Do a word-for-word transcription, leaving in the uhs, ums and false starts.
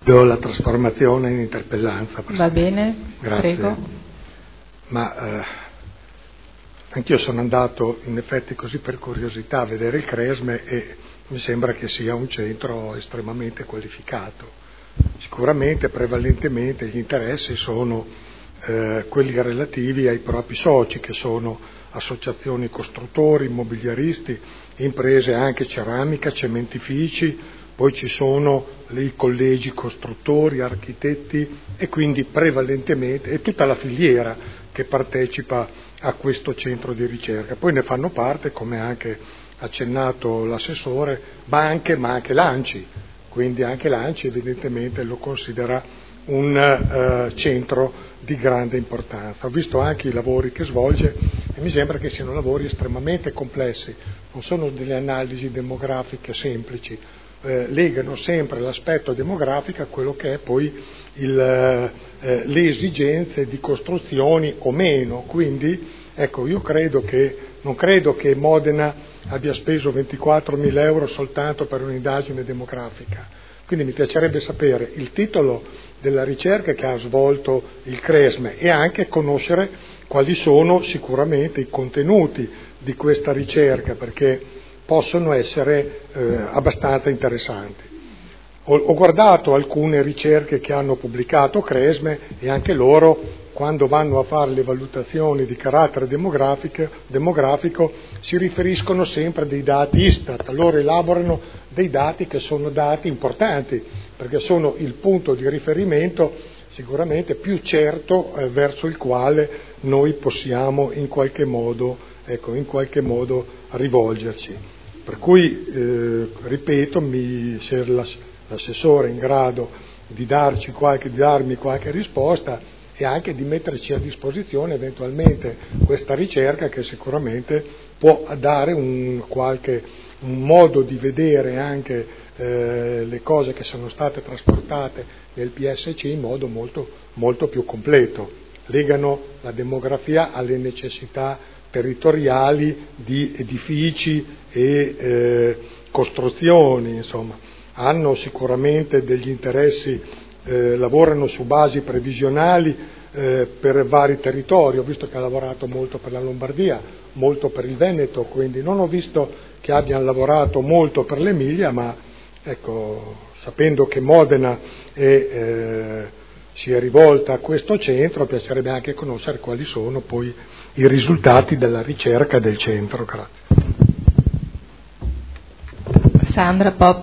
Do la trasformazione in interpellanza. Va bene, Grazie. prego. Ma eh, anch'io sono andato in effetti così per curiosità a vedere il Cresme e mi sembra che sia un centro estremamente qualificato. Sicuramente, prevalentemente, gli interessi sono eh, quelli relativi ai propri soci, che sono associazioni costruttori, immobiliaristi, imprese anche ceramica, cementifici. Poi ci sono i collegi costruttori, architetti e quindi prevalentemente è tutta la filiera che partecipa a questo centro di ricerca. Poi ne fanno parte, come anche accennato l'assessore, banche ma anche l'ANCI, quindi anche l'ANCI evidentemente lo considera un uh, centro di grande importanza. Ho visto anche i lavori che svolge e mi sembra che siano lavori estremamente complessi, non sono delle analisi demografiche semplici. Eh, legano sempre l'aspetto demografico a quello che è poi il, eh, le esigenze di costruzioni o meno. Quindi ecco, io credo che non credo che Modena abbia speso ventiquattromila euro soltanto per un'indagine demografica. Quindi mi piacerebbe sapere il titolo della ricerca che ha svolto il Cresme e anche conoscere quali sono sicuramente i contenuti di questa ricerca, perché possono essere eh, abbastanza interessanti. Ho, ho guardato alcune ricerche che hanno pubblicato Cresme e anche loro, quando vanno a fare le valutazioni di carattere demografico, demografico si riferiscono sempre a dei dati Istat, loro elaborano dei dati che sono dati importanti, perché sono il punto di riferimento sicuramente più certo eh, verso il quale noi possiamo in qualche modo, ecco, in qualche modo rivolgerci. Per cui, eh, ripeto, mi, se l'assessore è in grado di, darci qualche, di darmi qualche risposta e anche di metterci a disposizione eventualmente questa ricerca che sicuramente può dare un, qualche, un modo di vedere anche eh, le cose che sono state trasportate nel P S C in modo molto, molto più completo. Legano la demografia alle necessità territoriali di edifici e eh, costruzioni, insomma, hanno sicuramente degli interessi, eh, lavorano su basi previsionali eh, per vari territori. Ho visto che ha lavorato molto per la Lombardia, molto per il Veneto, quindi non ho visto che abbiano lavorato molto per l'Emilia, ma ecco, sapendo che Modena è eh, si è rivolta a questo centro, piacerebbe anche conoscere quali sono poi i risultati della ricerca del centro. Grazie. Sandra Pop.